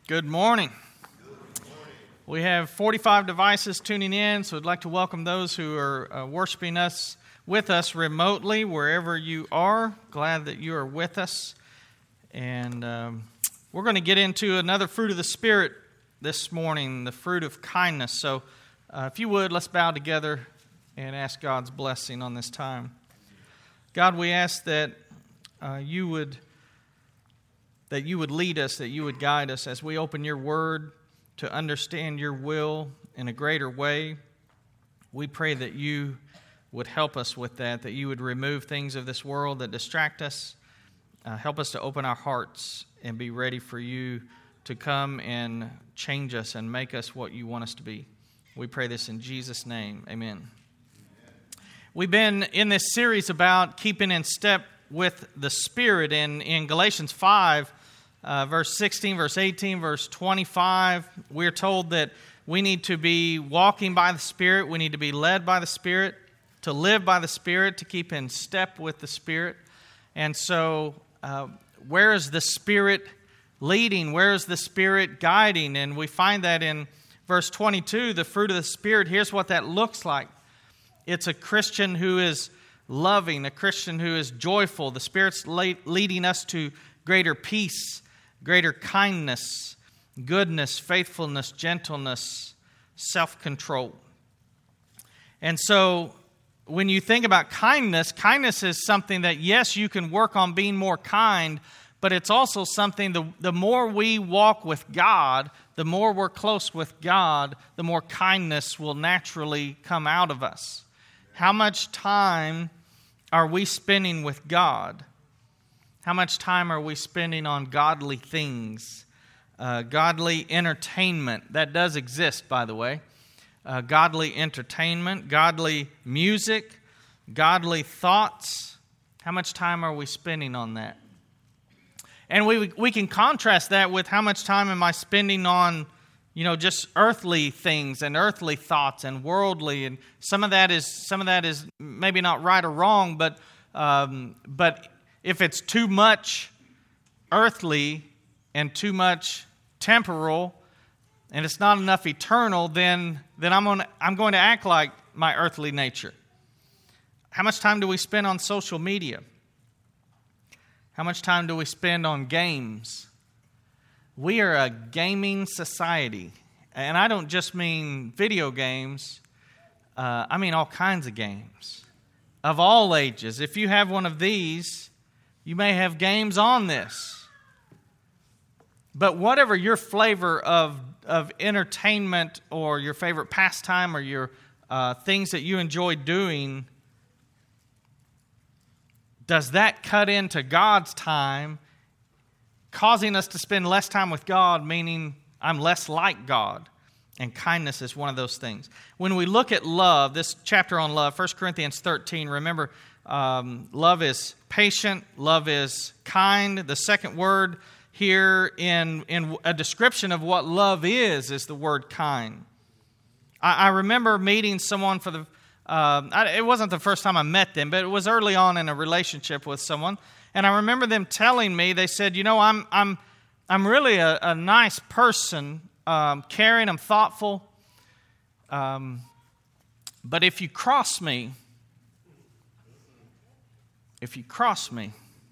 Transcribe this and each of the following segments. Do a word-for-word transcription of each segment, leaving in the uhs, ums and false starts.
Good morning. We have forty-five devices tuning in, so I'd like to welcome those who are uh, worshiping us with us remotely, wherever you are. Glad that you are with us. And um, we're going to get into another fruit of the Spirit this morning, the fruit of kindness. So uh, if you would, let's bow together and ask God's blessing on this time. God, we ask that uh, you would... that you would lead us, that you would guide us as we open your word to understand your will in a greater way. We pray that you would help us with that, that you would remove things of this world that distract us. Uh, help us to open our hearts and be ready for you to come and change us and make us what you want us to be. We pray this in Jesus' name. Amen. Amen. We've been in this series about keeping in step with the Spirit. In, in Galatians five, uh, verse sixteen, verse eighteen, verse twenty-five, we're told that we need to be walking by the Spirit, we need to be led by the Spirit, to live by the Spirit, to keep in step with the Spirit. And so, uh, where is the Spirit leading? Where is the Spirit guiding? And we find that in verse twenty-two, the fruit of the Spirit. Here's what that looks like. It's a Christian who is loving, a Christian who is joyful. The Spirit's leading us to greater peace, greater kindness, goodness, faithfulness, gentleness, self-control. And so when you think about kindness, kindness is something that, yes, you can work on being more kind, but it's also something, the, the more we walk with God, the more we're close with God, the more kindness will naturally come out of us. How much time are we spending with God? How much time are we spending on godly things? Uh, godly entertainment. That does exist, by the way. Uh, godly entertainment, godly music, godly thoughts. How much time are we spending on that? And we we can contrast that with how much time am I spending on, you know, just earthly things and earthly thoughts and worldly, and some of that is some of that is maybe not right or wrong, but um, but if it's too much earthly and too much temporal, and it's not enough eternal, then then I'm going to, I'm going to act like my earthly nature. How much time do we spend on social media? How much time do we spend on games? We are a gaming society, and I don't just mean video games. Uh, I mean all kinds of games, of all ages. If you have one of these, you may have games on this. But whatever your flavor of, of entertainment or your favorite pastime or your uh, things that you enjoy doing, does that cut into God's time, causing us to spend less time with God, meaning I'm less like God? And kindness is one of those things. When we look at love, this chapter on love, First Corinthians thirteen, remember, um, love is patient, love is kind. The second word here in, in a description of what love is, is the word kind. I, I remember meeting someone for the, uh, I, it wasn't the first time I met them, but it was early on in a relationship with someone. And I remember them telling me, they said, you know, I'm I'm I'm really a, a nice person, um, caring, I'm thoughtful. Um, but if you cross me, if you cross me,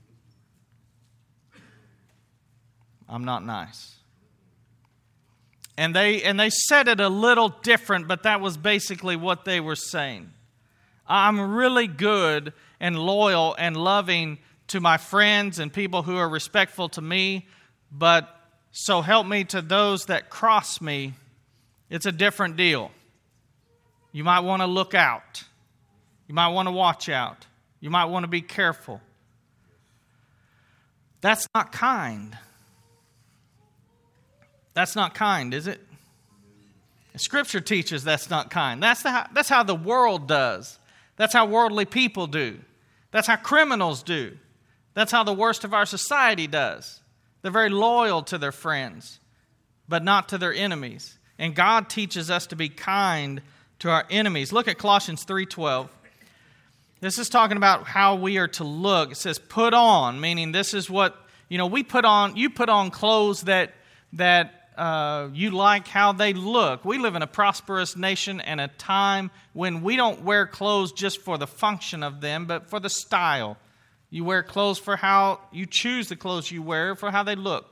I'm not nice. And they and they said it a little different, but that was basically what they were saying. I'm really good and loyal and loving to my friends and people who are respectful to me, but so help me to those that cross me, it's a different deal. You might want to look out. You might want to watch out. You might want to be careful. That's not kind. That's not kind, is it? Scripture teaches that's not kind. That's the, that's how the world does. That's how worldly people do. That's how criminals do. That's how the worst of our society does. They're very loyal to their friends, but not to their enemies. And God teaches us to be kind to our enemies. Look at Colossians three twelve. This is talking about how we are to look. It says, put on, meaning this is what, you know, we put on, you put on clothes that that uh, you like how they look. We live in a prosperous nation and a time when we don't wear clothes just for the function of them, but for the style. You wear clothes for how you choose the clothes you wear, for how they look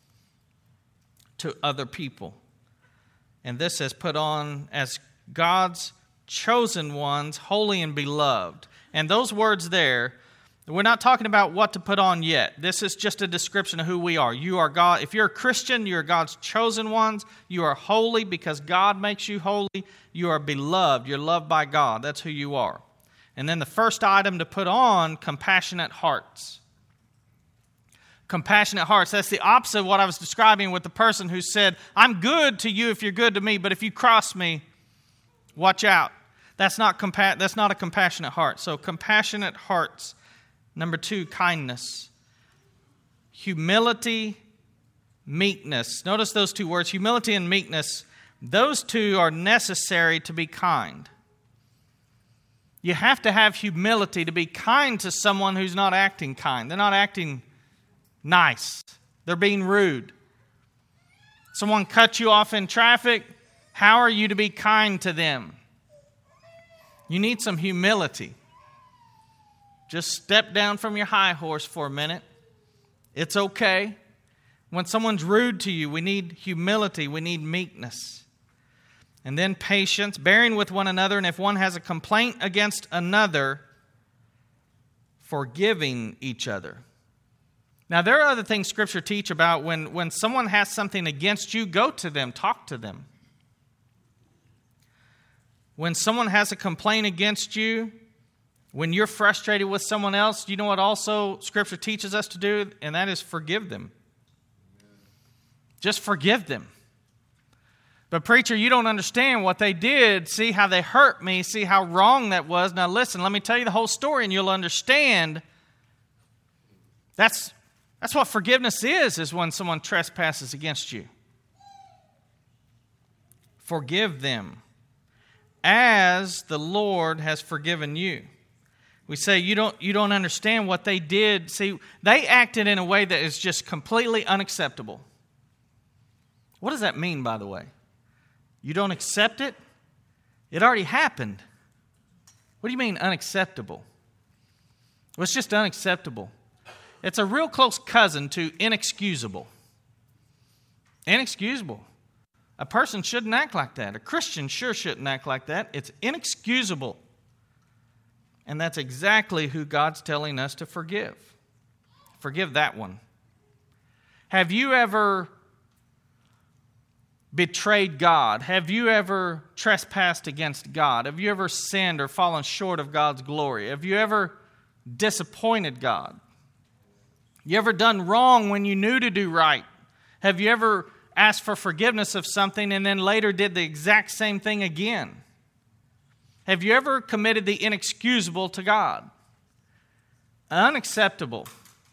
to other people. And this is put on as God's chosen ones, holy and beloved. And those words there, we're not talking about what to put on yet. This is just a description of who we are. You are God. If you're a Christian, you're God's chosen ones. You are holy because God makes you holy. You are beloved. You're loved by God. That's who you are. And then the first item to put on, compassionate hearts. Compassionate hearts. That's the opposite of what I was describing with the person who said, I'm good to you if you're good to me, but if you cross me, watch out. That's not compa- that's not a compassionate heart. So compassionate hearts. Number two, kindness. Humility, meekness. Notice those two words, humility and meekness. Those two are necessary to be kind. You have to have humility to be kind to someone who's not acting kind. They're not acting nice. They're being rude. Someone cuts you off in traffic. How are you to be kind to them? You need some humility. Just step down from your high horse for a minute. It's okay. When someone's rude to you, we need humility. We need meekness. And then patience, bearing with one another. And if one has a complaint against another, forgiving each other. Now, there are other things Scripture teach about when, when someone has something against you, go to them, talk to them. When someone has a complaint against you, when you're frustrated with someone else, you know what also Scripture teaches us to do? And that is forgive them. Just forgive them. But preacher, you don't understand what they did. See how they hurt me. See how wrong that was. Now listen, let me tell you the whole story and you'll understand. That's, that's what forgiveness is, is when someone trespasses against you. Forgive them as the Lord has forgiven you. We say you don't you don't understand what they did. See, they acted in a way that is just completely unacceptable. What does that mean, by the way? You don't accept it? It already happened. What do you mean unacceptable? Well, it's just unacceptable. It's a real close cousin to inexcusable. Inexcusable. A person shouldn't act like that. A Christian sure shouldn't act like that. It's inexcusable. And that's exactly who God's telling us to forgive. Forgive that one. Have you ever betrayed God? Have you ever trespassed against God? Have you ever sinned or fallen short of God's glory? Have you ever disappointed God? You ever done wrong when you knew to do right? Have you ever asked for forgiveness of something and then later did the exact same thing again? Have you ever committed the inexcusable to God? Unacceptable.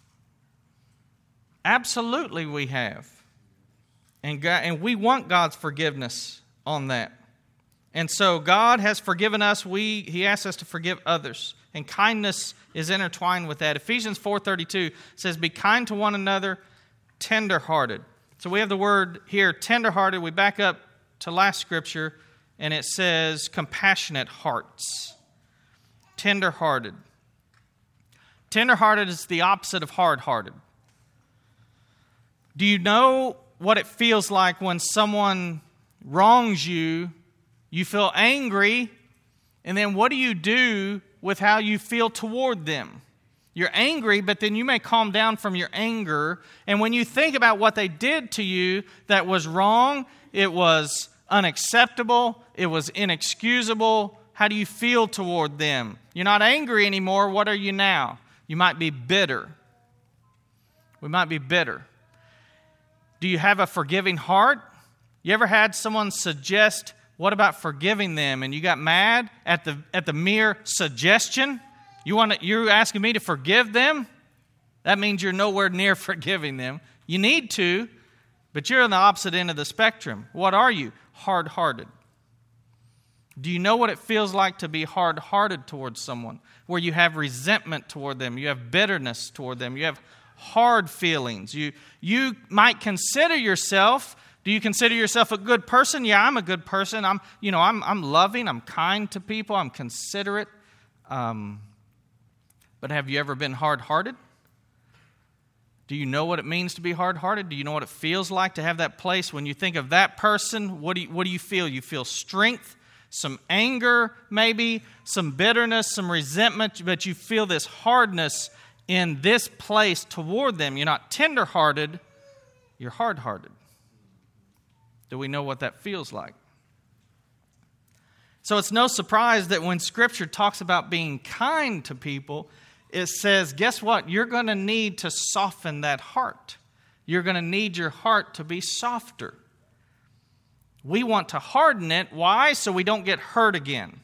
Absolutely we have. And God, and we want God's forgiveness on that. And so God has forgiven us. We He asks us to forgive others. And kindness is intertwined with that. Ephesians four thirty-two says, be kind to one another, tenderhearted. So we have the word here, tenderhearted. We back up to last scripture, and it says compassionate hearts. Tenderhearted. Tenderhearted is the opposite of hard-hearted. Do you know what it feels like when someone wrongs you? You feel angry, and then what do you do with how you feel toward them? You're angry, but then you may calm down from your anger. And when you think about what they did to you that was wrong, it was unacceptable, it was inexcusable, how do you feel toward them? You're not angry anymore. What are you now? You might be bitter. We might be bitter. Do you have a forgiving heart? You ever had someone suggest, what about forgiving them? And you got mad at the at the mere suggestion? You want to, you're asking me to forgive them? That means you're nowhere near forgiving them. You need to, but you're on the opposite end of the spectrum. What are you? Hard-hearted. Do you know what it feels like to be hard-hearted towards someone? Where you have resentment toward them, you have bitterness toward them, you have hard feelings. You, you might consider yourself Do you consider yourself a good person? Yeah, I'm a good person. I'm, you know, I'm, I'm loving. I'm kind to people. I'm considerate. Um, but have you ever been hard-hearted? Do you know what it means to be hard-hearted? Do you know what it feels like to have that place? When you think of that person, what do you, what do you feel? You feel strength, some anger maybe, some bitterness, some resentment, but you feel this hardness in this place toward them. You're not tender-hearted, you're hard-hearted. Do we know what that feels like? So it's no surprise that when Scripture talks about being kind to people, it says, guess what? You're going to need to soften that heart. You're going to need your heart to be softer. We want to harden it. Why? So we don't get hurt again.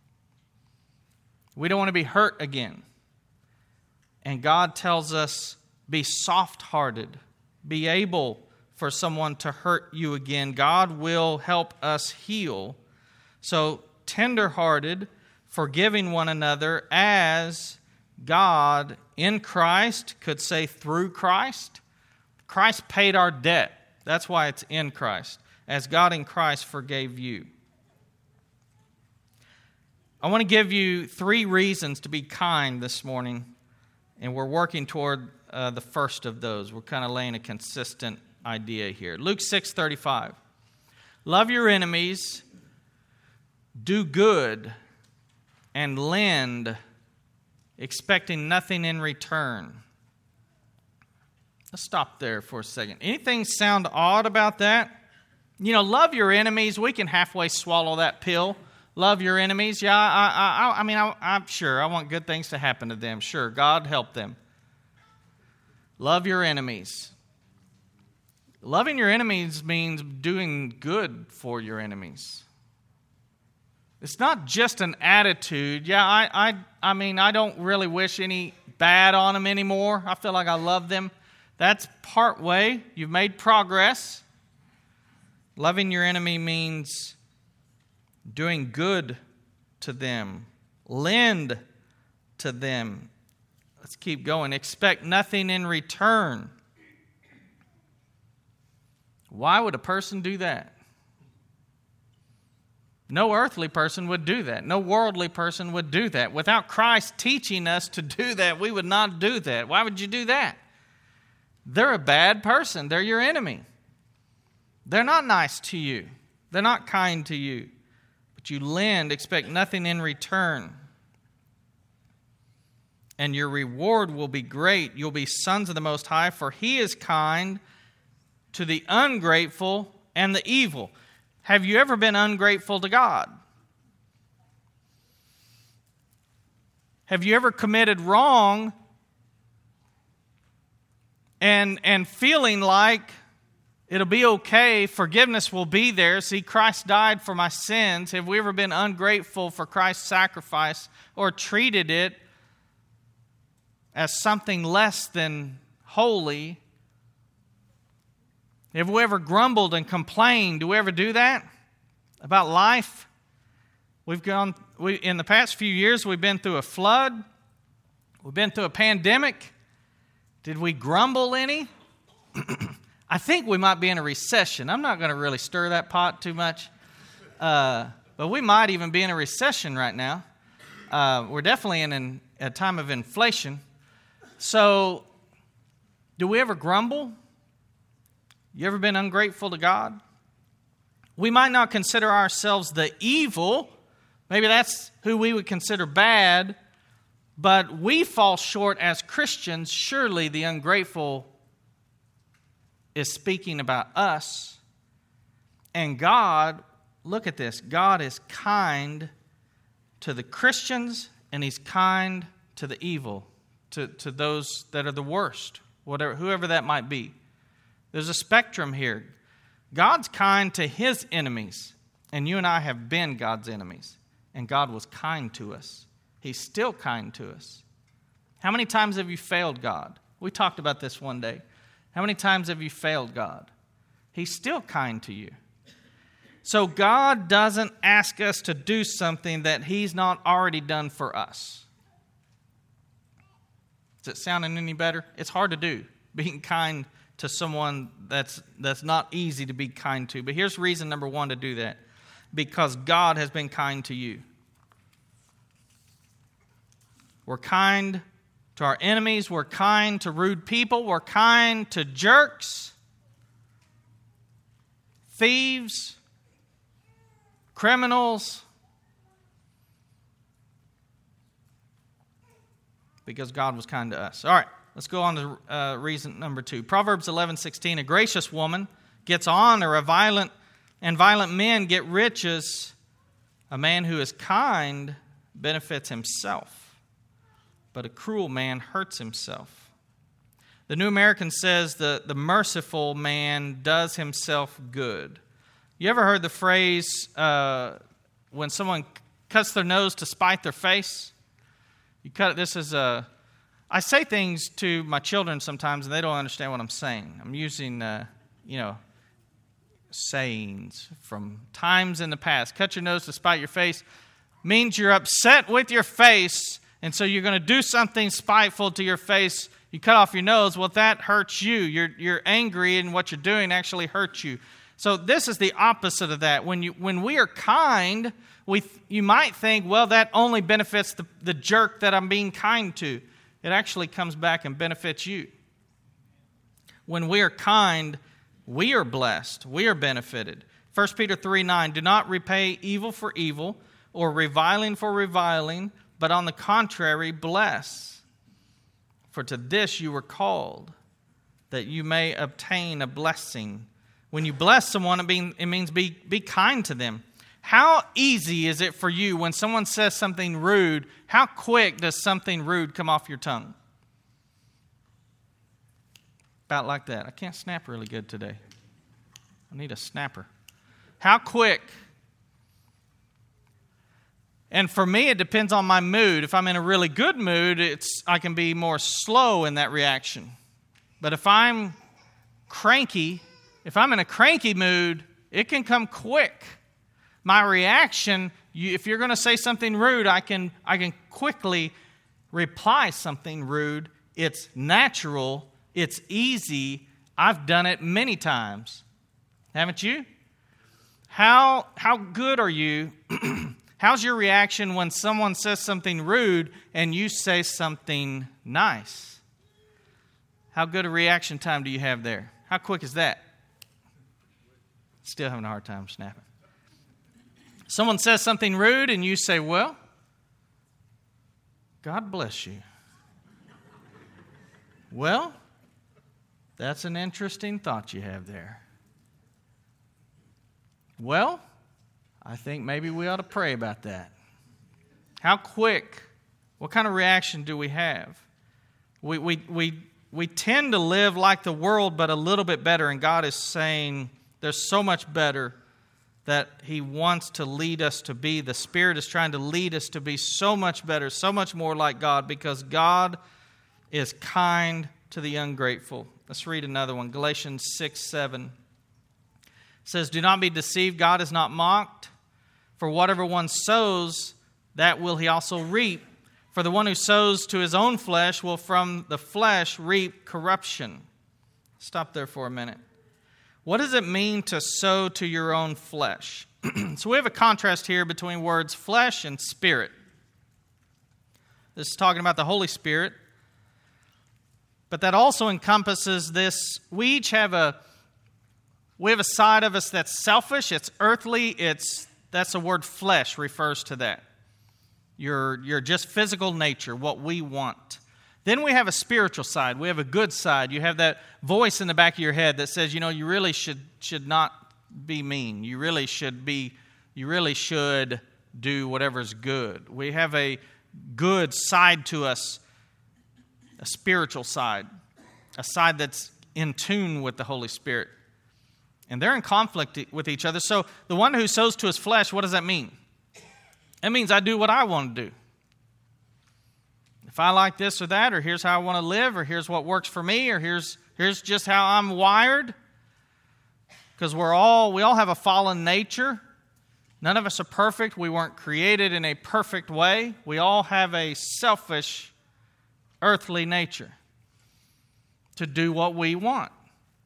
We don't want to be hurt again. And God tells us, be soft-hearted. Be able for someone to hurt you again. God will help us heal. So, tender-hearted, forgiving one another as God in Christ, could say through Christ. Christ paid our debt. That's why it's in Christ. As God in Christ forgave you. I want to give you three reasons to be kind this morning. And we're working toward uh, the first of those. We're kind of laying a consistent idea here. Luke six thirty-five. Love your enemies, do good, and lend, expecting nothing in return. Let's stop there for a second. Anything sound odd about that? You know, love your enemies. We can halfway swallow that pill. Love your enemies. Yeah, I, I, I mean, I, I'm sure I want good things to happen to them. Sure, God help them. Love your enemies. Loving your enemies means doing good for your enemies. It's not just an attitude. Yeah, I, I, I mean, I don't really wish any bad on them anymore. I feel like I love them. That's part way. You've made progress. Loving your enemy means doing good to them. Lend to them. Let's keep going. Expect nothing in return. Why would a person do that? No earthly person would do that. No worldly person would do that. Without Christ teaching us to do that, we would not do that. Why would you do that? They're a bad person. They're your enemy. They're not nice to you. They're not kind to you. But you lend, expect nothing in return. And your reward will be great. You'll be sons of the Most High, for He is kind to the ungrateful and the evil. Have you ever been ungrateful to God? Have you ever committed wrong and, and feeling like it'll be okay, forgiveness will be there? See, Christ died for my sins. Have we ever been ungrateful for Christ's sacrifice or treated it as something less than holy? Have we ever grumbled and complained? Do we ever do that about life? We've gone, we, in the past few years, we've been through a flood. We've been through a pandemic. Did we grumble any? I think we might be in a recession. I'm not going to really stir that pot too much. Uh, but we might even be in a recession right now. Uh, we're definitely in an, a time of inflation. So, do we ever grumble? You ever been ungrateful to God? We might not consider ourselves the evil. Maybe that's who we would consider bad. But we fall short as Christians. Surely the ungrateful is speaking about us. And God, look at this. God is kind to the Christians and He's kind to the evil, to, to those that are the worst, whatever, whoever that might be. There's a spectrum here. God's kind to His enemies, and you and I have been God's enemies, and God was kind to us. He's still kind to us. How many times have you failed God? We talked about this one day. How many times have you failed God? He's still kind to you. So God doesn't ask us to do something that He's not already done for us. Is it sounding any better? It's hard to do, being kind to someone that's that's not easy to be kind to. But here's reason number one to do that. Because God has been kind to you. We're kind to our enemies. We're kind to rude people. We're kind to jerks, thieves, criminals. Because God was kind to us. All right, let's go on to uh, reason number two. Proverbs eleven sixteen, a gracious woman gets honor, a violent and violent men get riches. A man who is kind benefits himself, but a cruel man hurts himself. The New American says the, the merciful man does himself good. You ever heard the phrase, uh, when someone cuts their nose to spite their face? You cut this as a... I say things to my children sometimes, and they don't understand what I'm saying. I'm using, uh, you know, sayings from times in the past. Cut your nose to spite your face means you're upset with your face, and so you're going to do something spiteful to your face. You cut off your nose. Well, that hurts you. You're you're angry, and what you're doing actually hurts you. So this is the opposite of that. When you when we are kind, we you might think, well, that only benefits the, the jerk that I'm being kind to. It actually comes back and benefits you. When we are kind, we are blessed. We are benefited. First Peter three nine, do not repay evil for evil or reviling for reviling, but on the contrary, bless. For to this you were called, that you may obtain a blessing. When you bless someone, it means be, be kind to them. How easy is it for you when someone says something rude? How quick does something rude come off your tongue? About like that. I can't snap really good today. I need a snapper. How quick? And for me, it depends on my mood. If I'm in a really good mood, it's I can be more slow in that reaction. But if I'm cranky, if I'm in a cranky mood, it can come quick. My reaction, you, if you're going to say something rude, I can I can quickly reply something rude. It's natural. It's easy. I've done it many times. Haven't you? How how good are you? How's your reaction when someone says something rude and you say something nice? How good a reaction time do you have there? How quick is that? Still having a hard time snapping. Someone says something rude and you say, well, God bless you. Well, that's an interesting thought you have there. Well, I think maybe we ought to pray about that. How quick? What kind of reaction do we have? We we we we tend to live like the world, but a little bit better. And God is saying there's so much better that He wants to lead us to be. The Spirit is trying to lead us to be so much better, so much more like God, because God is kind to the ungrateful. Let's read another one. Galatians six seven says, do not be deceived. God is not mocked. For whatever one sows, that will he also reap. For the one who sows to his own flesh will from the flesh reap corruption. Stop there for a minute. What does it mean to sow to your own flesh? So we have a contrast here between words flesh and spirit. This is talking about the Holy Spirit. But that also encompasses this. We each have a we have a side of us that's selfish, it's earthly, it's that's the word flesh refers to that. Your your just physical nature, what we want. Then we have a spiritual side. We have a good side. You have that voice in the back of your head that says, you know, you really should should not be mean. You really should be you really should do whatever's good. We have a good side to us, a spiritual side, a side that's in tune with the Holy Spirit. And they're in conflict with each other. So the one who sows to his flesh, what does that mean? It means I do what I want to do. If I like this or that, or here's how I want to live, or here's what works for me, or here's here's just how I'm wired. Because we're all we all have a fallen nature. None of us are perfect. We weren't created in a perfect way. We all have a selfish, earthly nature to do what we want.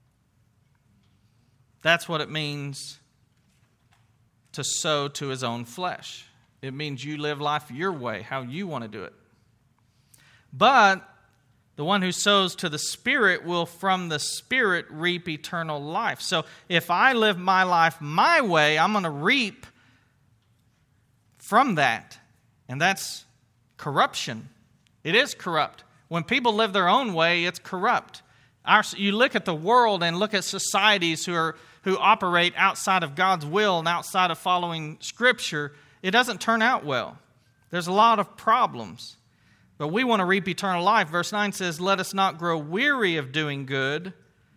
That's what it means to sow to his own flesh. It means you live life your way, how you want to do it. But the one who sows to the Spirit will from the Spirit reap eternal life. So if I live my life my way, I'm going to reap from that. And that's corruption. It is corrupt. When people live their own way, it's corrupt. Our, you look at the world and look at societies who are who operate outside of God's will and outside of following Scripture, it doesn't turn out well. There's a lot of problems. But we want to reap eternal life. Verse nine says, let us not grow weary of doing good.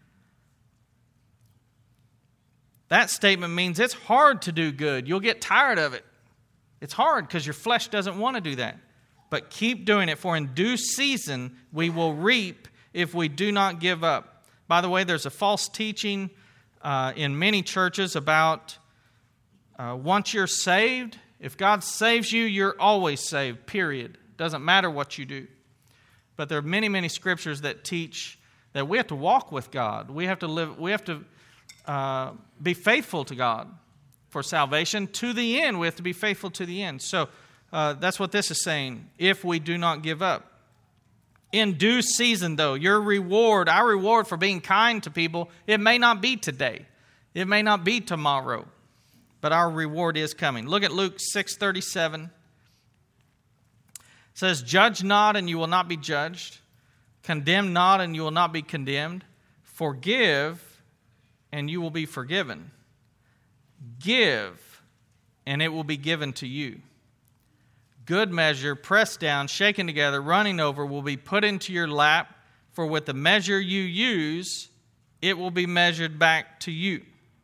That statement means it's hard to do good. You'll get tired of it. It's hard because your flesh doesn't want to do that. But keep doing it, for in due season we will reap if we do not give up. By the way, there's a false teaching uh, in many churches about uh, once you're saved, if God saves you, you're always saved, period. Doesn't matter what you do. But there are many, many scriptures that teach that we have to walk with God. We have to live. We have to uh, be faithful to God for salvation to the end. We have to be faithful to the end. So uh, that's what this is saying. If we do not give up, in due season, though, your reward, our reward for being kind to people, it may not be today, it may not be tomorrow, but our reward is coming. Look at Luke six thirty-seven. It says, judge not, and you will not be judged. Condemn not, and you will not be condemned. Forgive, and you will be forgiven. Give, and it will be given to you. Good measure, pressed down, shaken together, running over, will be put into your lap. For with the measure you use, it will be measured back to you.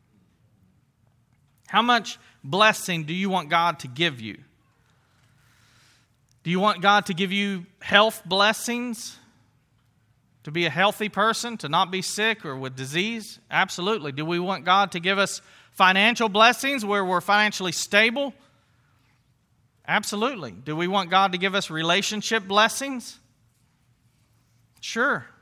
How much blessing do you want God to give you? Do you want God to give you health blessings? To be a healthy person, to not be sick or with disease? Absolutely. Do we want God to give us financial blessings where we're financially stable? Absolutely. Do we want God to give us relationship blessings? Sure.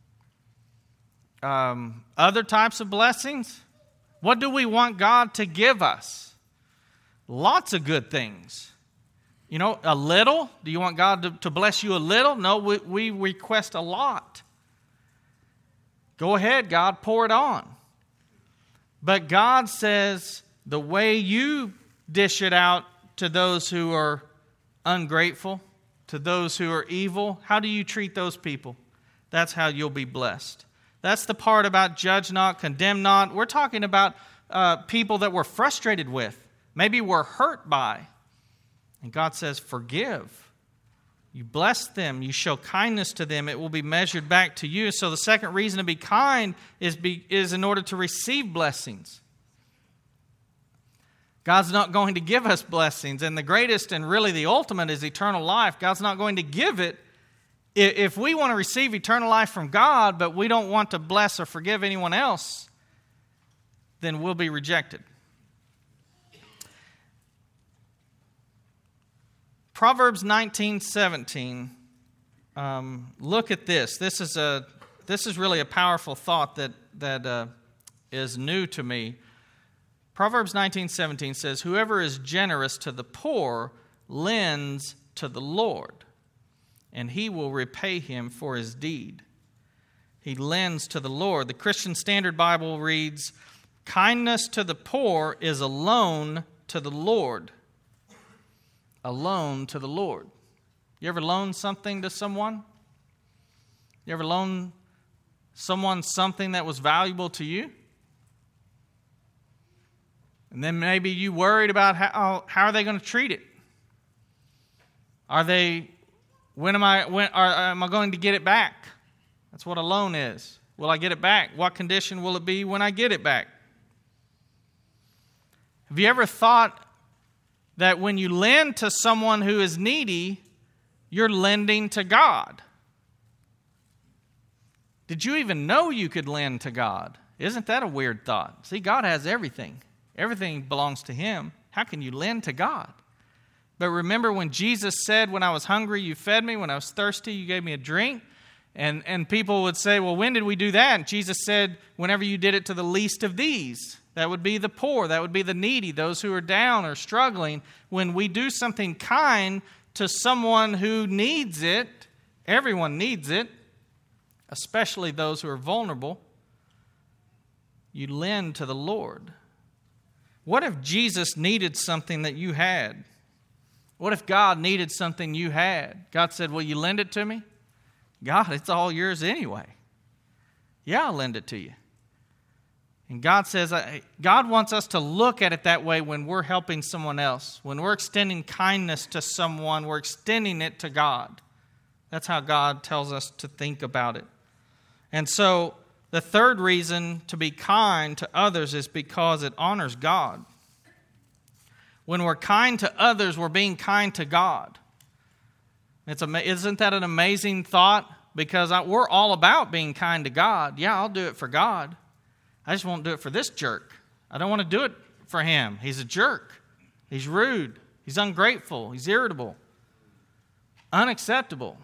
Um, other types of blessings? What do we want God to give us? Lots of good things. You know, a little? Do you want God to, to bless you a little? No, we, we request a lot. Go ahead, God, pour it on. But God says the way you dish it out to those who are ungrateful, to those who are evil, how do you treat those people? That's how you'll be blessed. That's the part about judge not, condemn not. We're talking about uh, people that we're frustrated with. Maybe we're hurt by. And God says, forgive. You bless them. You show kindness to them. It will be measured back to you. So the second reason to be kind is, be, is in order to receive blessings. God's not going to give us blessings. And the greatest and really the ultimate is eternal life. God's not going to give it. If we want to receive eternal life from God, but we don't want to bless or forgive anyone else, then we'll be rejected. Proverbs nineteen seventeen. Um, look at this. This is a this is really a powerful thought that that uh, is new to me. Proverbs nineteen seventeen says, "Whoever is generous to the poor lends to the Lord, and He will repay him for his deed." He lends to the Lord. The Christian Standard Bible reads, "Kindness to the poor is a loan to the Lord." A loan to the Lord. You ever loan something to someone? You ever loan someone something that was valuable to you? And then maybe you worried about how how are they going to treat it? Are they when am I when are, am I going to get it back? That's what a loan is. Will I get it back? What condition will it be when I get it back? Have you ever thought that when you lend to someone who is needy, you're lending to God? Did you even know you could lend to God? Isn't that a weird thought? See, God has everything. Everything belongs to Him. How can you lend to God? But remember when Jesus said, "When I was hungry, you fed me. When I was thirsty, you gave me a drink." And, and people would say, well, when did we do that? And Jesus said, whenever you did it to the least of these. That would be the poor. That would be the needy, those who are down or struggling. When we do something kind to someone who needs it, everyone needs it, especially those who are vulnerable, you lend to the Lord. What if Jesus needed something that you had? What if God needed something you had? God said, will you lend it to me? God, it's all yours anyway. Yeah, I'll lend it to you. And God says, God wants us to look at it that way when we're helping someone else. When we're extending kindness to someone, we're extending it to God. That's how God tells us to think about it. And so, the third reason to be kind to others is because it honors God. When we're kind to others, we're being kind to God. It's, isn't that an amazing thought? Because I, we're all about being kind to God. Yeah, I'll do it for God. I just won't do it for this jerk. I don't want to do it for him. He's a jerk. He's rude. He's ungrateful. He's irritable. Unacceptable.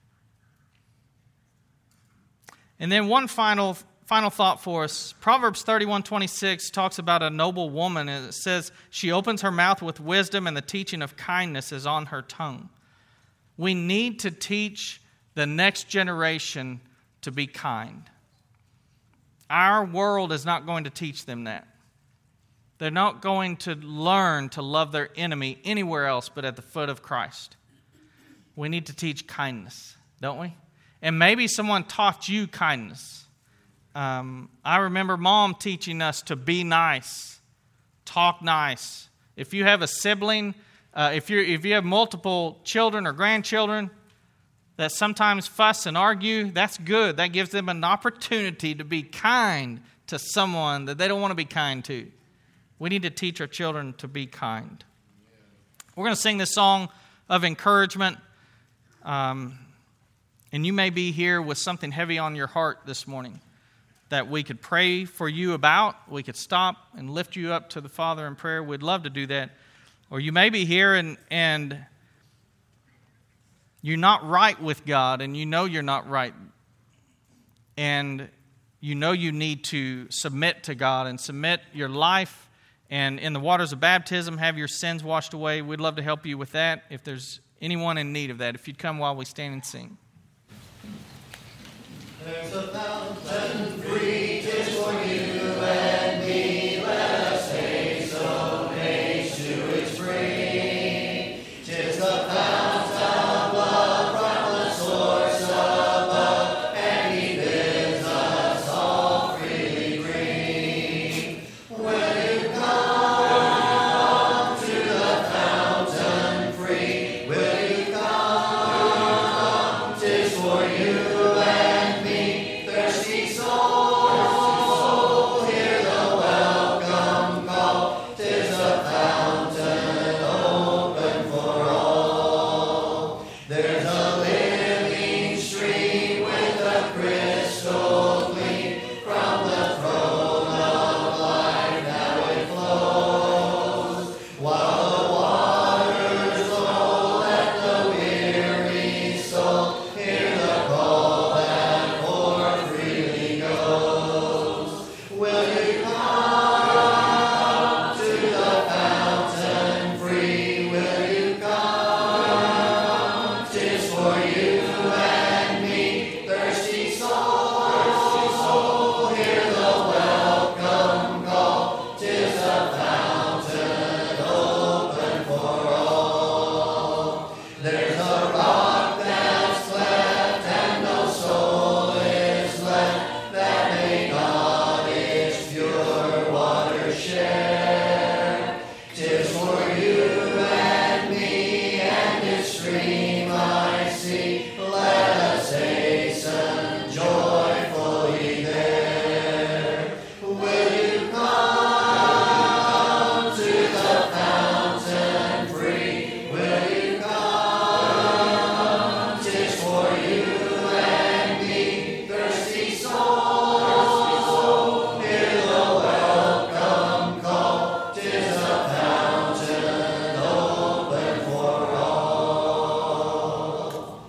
And then one final final thought for us. Proverbs thirty-one twenty-six talks about a noble woman. And it says, she opens her mouth with wisdom and the teaching of kindness is on her tongue. We need to teach the next generation to be kind. Our world is not going to teach them that. They're not going to learn to love their enemy anywhere else but at the foot of Christ. We need to teach kindness, don't we? And maybe someone taught you kindness. Um, I remember Mom teaching us to be nice, talk nice. If you have a sibling, uh, if you if you have multiple children or grandchildren that sometimes fuss and argue, that's good. That gives them an opportunity to be kind to someone that they don't want to be kind to. We need to teach our children to be kind. We're going to sing this song of encouragement. Um, and you may be here with something heavy on your heart this morning that we could pray for you about. We could stop and lift you up to the Father in prayer. We'd love to do that. Or you may be here and, and you're not right with God, and you know you're not right. And you know you need to submit to God and submit your life, and in the waters of baptism have your sins washed away. We'd love to help you with that if there's anyone in need of that. If you'd come while we stand and sing. There's a fountain free.